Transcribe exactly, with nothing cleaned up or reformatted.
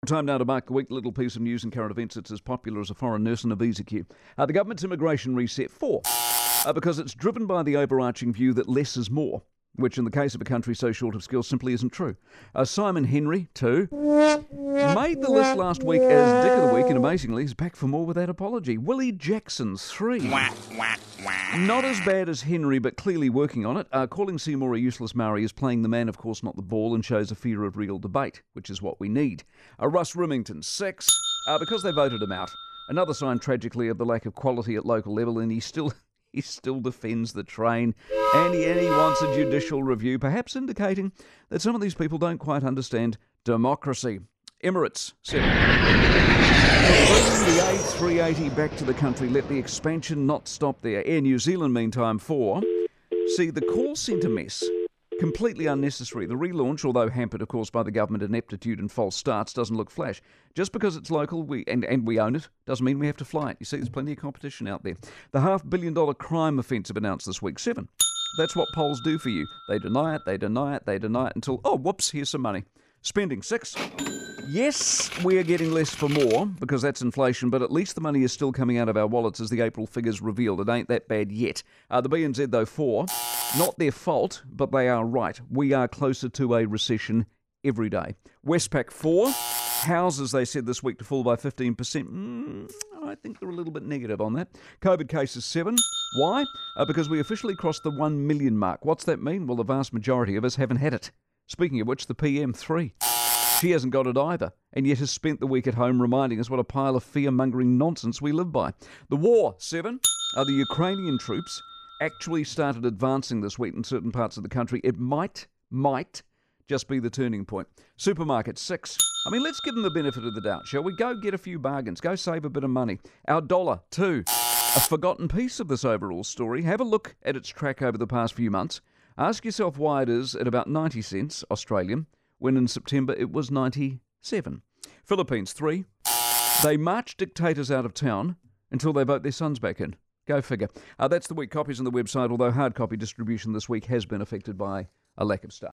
Time now to mark the week. Little piece of news and current events. It's as popular as a foreign nurse in a visa queue. Uh, the government's immigration reset four, uh, because it's driven by the overarching view that less is more, which in the case of a country so short of skills simply isn't true. Uh, Simon Henry, two, made the list last week as Dick of the Week, and amazingly is back for more without apology. Willie Jackson, three. Not as bad as Henry, but clearly working on it. Uh, calling Seymour a useless Maori is playing the man, of course, not the ball, and shows a fear of real debate, which is what we need. Uh, Russ Remington, six, uh, because they voted him out. Another sign, tragically, of the lack of quality at local level, and he still he still defends the train, and he, and he wants a judicial review, perhaps indicating that some of these people don't quite understand democracy. Emirates, seven. Bringing the A three eighty back to the country, let the expansion not stop there. Air New Zealand, meantime, four. See, the call centre mess, completely unnecessary. The relaunch, although hampered, of course, by the government ineptitude and false starts, doesn't look flash. Just because it's local we and, and we own it doesn't mean we have to fly it. You see, there's plenty of competition out there. The half-billion dollar crime offensive announced this week, seven. That's what polls do for you. They deny it, they deny it, they deny it until, oh, whoops, here's some money. Spending, six. Yes, we are getting less for more, because that's inflation, but at least the money is still coming out of our wallets, as the April figures revealed. It ain't that bad yet. Uh, the B N Z, though, four. Not their fault, but they are right. We are closer to a recession every day. Westpac, four. Houses, they said this week, to fall by fifteen percent. Mm, I think they're a little bit negative on that. COVID cases, seven. Why? Uh, because we officially crossed the one million mark. What's that mean? Well, the vast majority of us haven't had it. Speaking of which, the P M, three. She hasn't got it either, and yet has spent the week at home reminding us what a pile of fear-mongering nonsense we live by. The war, seven. Are the Ukrainian troops actually started advancing this week in certain parts of the country? It might, might just be the turning point. Supermarket, six. I mean, let's give them the benefit of the doubt, shall we? Go get a few bargains. Go save a bit of money. Our dollar, two. A forgotten piece of this overall story. Have a look at its track over the past few months. Ask yourself why it is at about ninety cents Australian, when in September it was ninety-seven. Philippines, three. They march dictators out of town until they vote their sons back in. Go figure. Uh, that's the week. Copies on the website, although hard copy distribution this week has been affected by a lack of staff.